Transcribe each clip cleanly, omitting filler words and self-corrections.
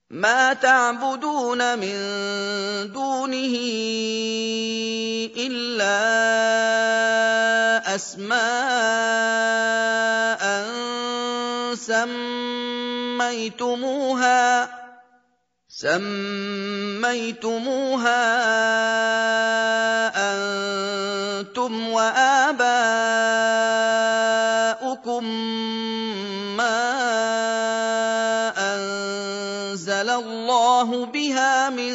ما تعبدون من دونه إلا أسماء سميتموها أنتم وآباؤكم ما أنزل الله بها من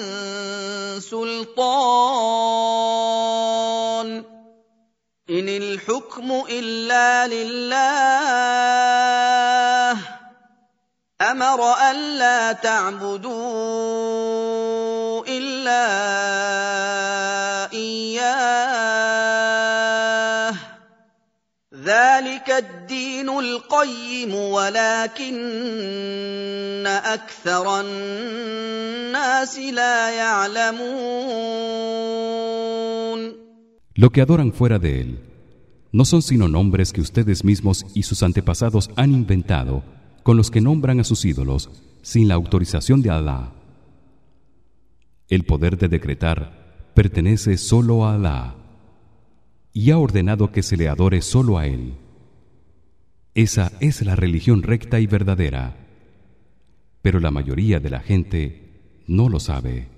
سلطان إن الحكم إلا لله أمر ألا تعبدوا إلا إياه ذلك الدين القيم ولكن أكثر الناس لا يعلمون. Lo que adoran fuera de él no son sino nombres que ustedes mismos y sus antepasados han inventado, con los que nombran a sus ídolos sin la autorización de Alá. El poder de decretar pertenece solo a Alá y ha ordenado que se le adore solo a él. Esa es la religión recta y verdadera, pero la mayoría de la gente no lo sabe.